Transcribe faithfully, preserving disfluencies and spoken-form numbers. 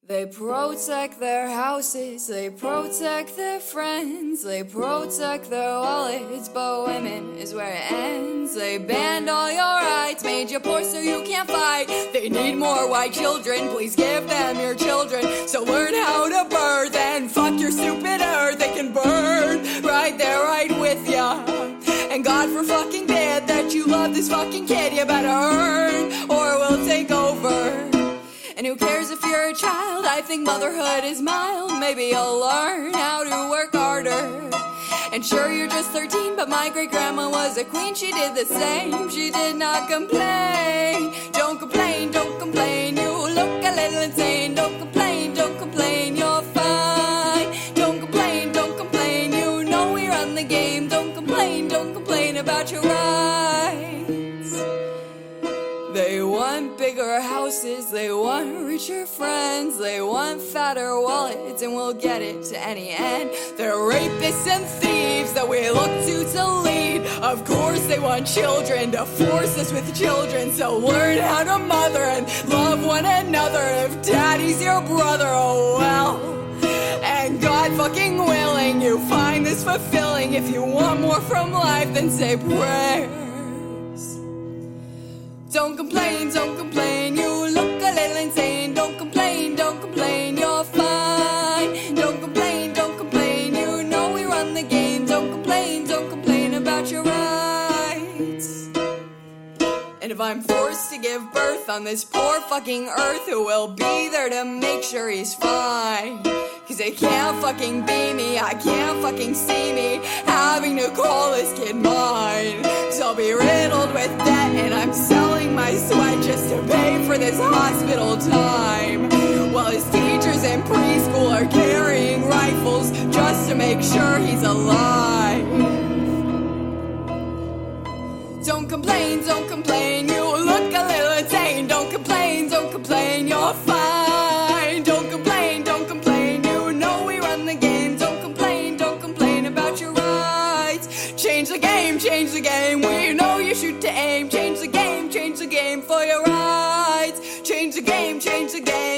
They protect their houses, they protect their friends, they protect their wallets, but women is where it ends. They banned all your rights, made you poor so you can't fight. They need more white children, please give them your children. So learn how to birth and fuck your stupid earth. They can burn right there, right with ya. And God for fucking bid that you love this fucking kid. You better earn or we'll take over. And who cares if you're a child? I think motherhood is mild. Maybe you'll learn how to work harder. And sure, you're just thirteen, but my great-grandma was a queen. She did the same, she did not complain. Don't complain, don't complain, you look a little insane. Don't complain, don't complain, you're fine. Don't complain, don't complain, you know we run the game. Don't complain, don't complain about your rights. They want bigger houses, they want richer friends, they want fatter wallets, and we'll get it to any end. They're rapists and thieves that we look to to lead. Of course they want children to force us with children, so learn how to mother and love one another. If daddy's your brother, oh well. And God fucking willing, you find this fulfilling. If you want more from life, then say prayers. Don't complain, don't complain, you look a little insane. Don't complain, don't complain, you're fine. Don't complain, don't complain, you know we run the game. Don't complain, don't complain about your rights. And if I'm forced to give birth on this poor fucking earth, who will be there to make sure he's fine? Cause they can't fucking be me, I can't fucking see me having to call this kid mine. Cause I'll be riddled with debt and I'm selling my sweat just to pay for this hospital time. While his teachers in preschool are carrying rifles just to make sure he's alive. Don't complain, don't complain, you look a little insane. Don't complain, don't complain, you're fine. Don't complain, don't complain, you know we run the game. Don't complain, don't complain about your rights. Change the game, change the game, we know you shoot to aim. Change the game, change the game for your rights. Change the game, change the game.